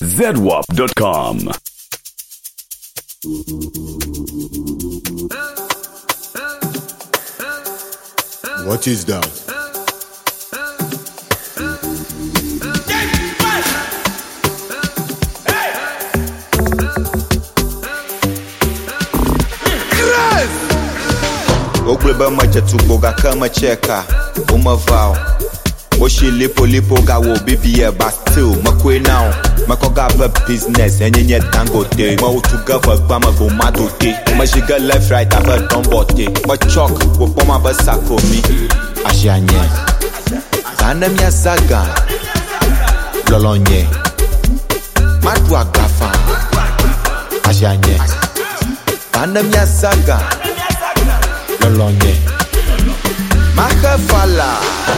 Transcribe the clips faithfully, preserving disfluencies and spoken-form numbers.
Z W A P dot com. What is that? Ogleba machetu boga kama cheka Uma vow Oshi lipo lipo ga wo bibi e bastil Makwe now Makoga ba business Enye nye tangote Ma utu gava gba ma go madote Ma jiga left right aba dombote Ma chok wo poma ba sako mi Ashianye Zane mya zaga Lolonye Madwa gafa Ashianye Zane mya zaga Lolonye Makafala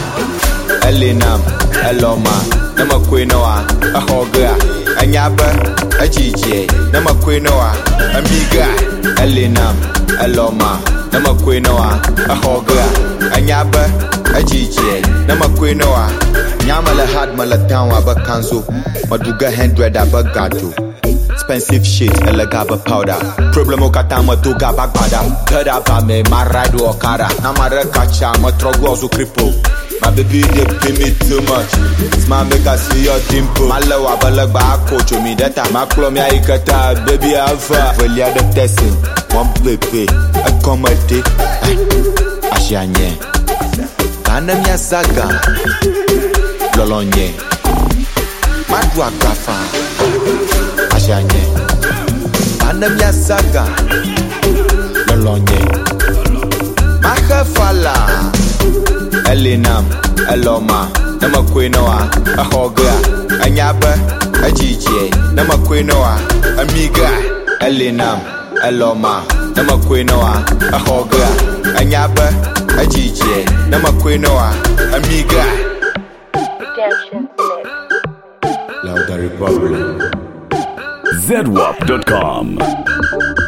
Elinam Eloma Nama kwenoa Ahoga Anyaba Ajije Nama kwenoa Amiga Elinam Eloma Nama kwenoa Ahoga Anyaba Ajije Nama kwenoa Nyamala had malatown abakanzo Maduga hundred abagato Expensive shit, elegaba powder. Problem okatama to gaba bada. Kada ba me marado okara. Na mara kacha ma trogo zo kripo. My baby they pay me too much. Smile make I see your dimple. My love abala ba coach me data. My clone ya ikata baby alpha. Velia the testing. One baby accommodate. Ashanye. Kana mya saga. Lolonye. Madwa gafa. Ashanye Anam ya saga Lolonye Makafala Elinam Eloma Nama kwenoa Ahoga Anyaba Ajije Nama kwenoa Amiga Elinam Eloma Nama kwenoa Ahoga Anyaba Ajije Nama kwenoa Amiga Redemption Louder Republic Z W A P dot com.